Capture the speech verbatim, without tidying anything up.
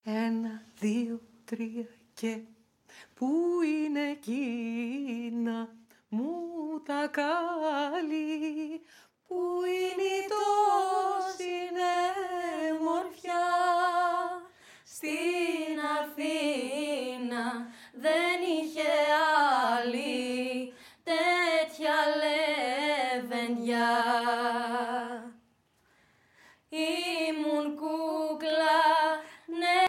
Ένα, δύο, τρία και πού είναι εκείνα μου τα κάλλη, πού είναι η τόση νεμορφιά. Στην Αθήνα δεν είχε άλλη τέτοια λεβενδιά.